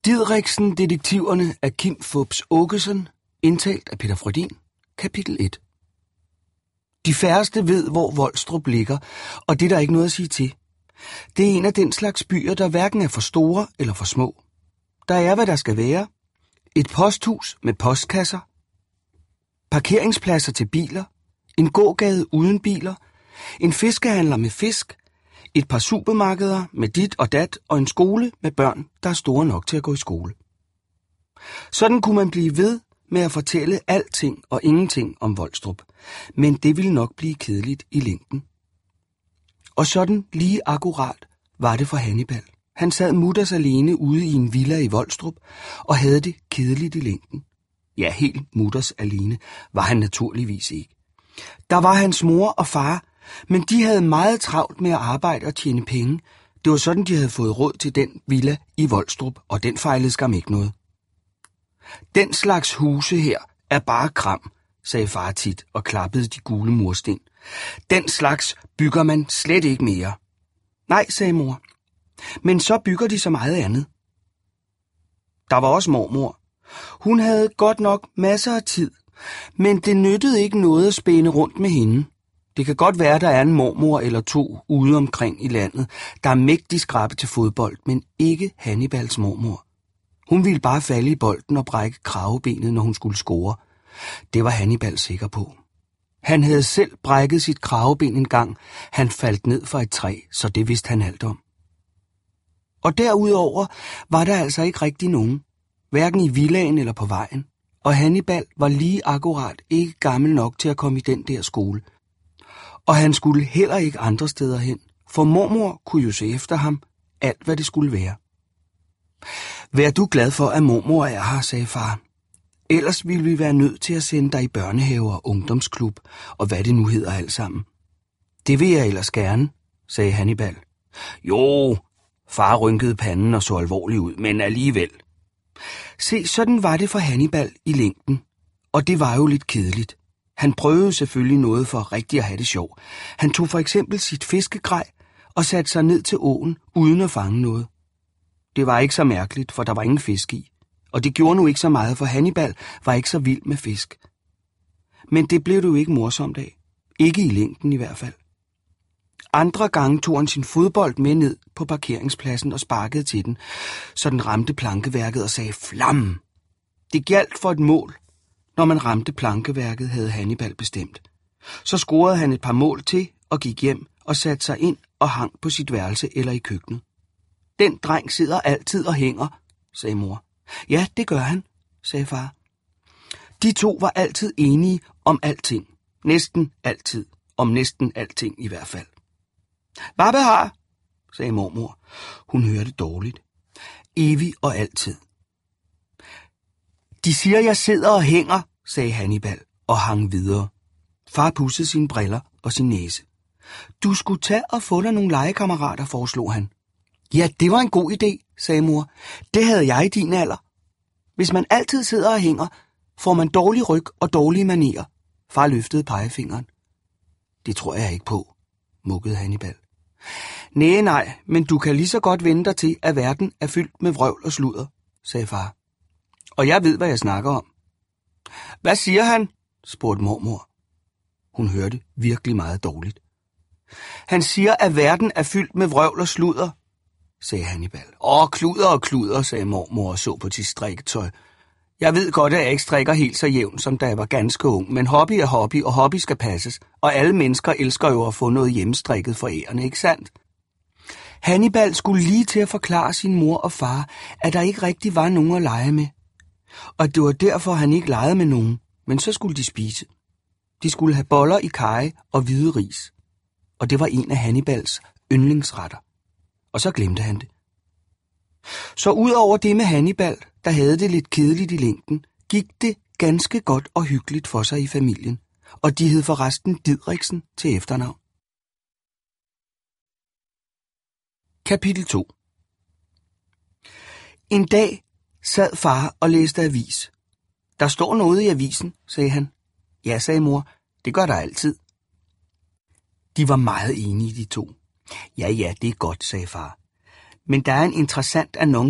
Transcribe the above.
Didriksen Detektiverne af Kim Fupz Aakeson, indtalt af Peter Frödin, kapitel 1. De færreste ved, hvor Volstrup ligger, og det er der ikke noget at sige til. Det er en af den slags byer, der hverken er for store eller for små. Der er, hvad der skal være. Et posthus med postkasser, parkeringspladser til biler, en gågade uden biler, en fiskehandler med fisk, et par supermarkeder med dit og dat og en skole med børn, der er store nok til at gå i skole. Sådan kunne man blive ved med at fortælle alting og ingenting om Volstrup, men det ville nok blive kedeligt i længden. Og sådan lige akkurat var det for Hannibal. Han sad mutters alene ude i en villa i Volstrup og havde det kedeligt i længden. Ja, helt mutters alene var han naturligvis ikke. Der var hans mor og far, men de havde meget travlt med at arbejde og tjene penge. Det var sådan, de havde fået råd til den villa i Volstrup, og den fejlede skam ikke noget. Den slags huse her er bare kram, sagde far tit og klappede de gule mursten. Den slags bygger man slet ikke mere. Nej, sagde mor. Men så bygger de så meget andet. Der var også mormor. Hun havde godt nok masser af tid, men det nyttede ikke noget at spænde rundt med hende. Det kan godt være, der er en mormor eller to ude omkring i landet, der er mægtig skrappe til fodbold, men ikke Hannibals mormor. Hun ville bare falde i bolden og brække kravebenet, når hun skulle score. Det var Hannibal sikker på. Han havde selv brækket sit kraveben en gang. Han faldt ned fra et træ, så det vidste han alt om. Og derudover var der altså ikke rigtig nogen, hverken i villaen eller på vejen. Og Hannibal var lige akkurat ikke gammel nok til at komme i den der skole. Og han skulle heller ikke andre steder hen, for mormor kunne jo se efter ham alt, hvad det skulle være. Vær du glad for, at mormor er her, sagde far. Ellers ville vi være nødt til at sende dig i børnehave og ungdomsklub, og hvad det nu hedder alt sammen. Det vil jeg ellers gerne, sagde Hannibal. Jo, far rynkede panden og så alvorlig ud, men alligevel. Se, sådan var det for Hannibal i længden, og det var jo lidt kedeligt. Han prøvede selvfølgelig noget for rigtig at have det sjov. Han tog for eksempel sit fiskegrej og satte sig ned til åen uden at fange noget. Det var ikke så mærkeligt, for der var ingen fisk i. Og det gjorde nu ikke så meget, for Hannibal var ikke så vild med fisk. Men det blev det jo ikke morsomt af. Ikke i længden i hvert fald. Andre gange tog han sin fodbold med ned på parkeringspladsen og sparkede til den, så den ramte plankeværket og sagde flam. Det gjaldt for et mål. Når man ramte plankeværket, havde Hannibal bestemt. Så scorede han et par mål til og gik hjem og satte sig ind og hang på sit værelse eller i køkkenet. Den dreng sidder altid og hænger, sagde mor. Ja, det gør han, sagde far. De to var altid enige om alting. Næsten altid. Om næsten alting i hvert fald. Hvad har, sagde mormor. Hun hørte dårligt. Evig og altid. De siger, jeg sidder og hænger, sagde Hannibal og hang videre. Far pudsede sine briller og sin næse. Du skulle tage og få dig nogle legekammerater, foreslog han. Ja, det var en god idé, sagde mor. Det havde jeg i din alder. Hvis man altid sidder og hænger, får man dårlig ryg og dårlige manerer. Far løftede pegefingeren. Det tror jeg ikke på, mukkede Hannibal. Nej, men du kan lige så godt vende dig til, at verden er fyldt med vrøvl og sludder, sagde far. Og jeg ved, hvad jeg snakker om. Hvad siger han? Spurgte mormor. Hun hørte virkelig meget dårligt. Han siger, at verden er fyldt med vrøvl og sludder, sagde Hannibal. Kluder, sagde mormor og så på sit strikketøj. Jeg ved godt, at jeg ikke strikker helt så jævnt, som da jeg var ganske ung, men hobby er hobby, og hobby skal passes, og alle mennesker elsker jo at få noget hjemmestrikket for ærende, ikke sandt? Hannibal skulle lige til at forklare sin mor og far, at der ikke rigtig var nogen at lege med. Og det var derfor, han ikke legede med nogen, men så skulle de spise. De skulle have boller i karry og hvide ris, og det var en af Hannibals yndlingsretter. Og så glemte han det. Så ud over det med Hannibal, der havde det lidt kedeligt i længden, gik det ganske godt og hyggeligt for sig i familien, og de hed forresten Didriksen til efternavn. Kapitel 2. En dag sad far og læste avis. Der står noget i avisen, sagde han. Ja, sagde mor, det gør der altid. De var meget enige, de to. Ja, det er godt, sagde far. Men der er en interessant annonce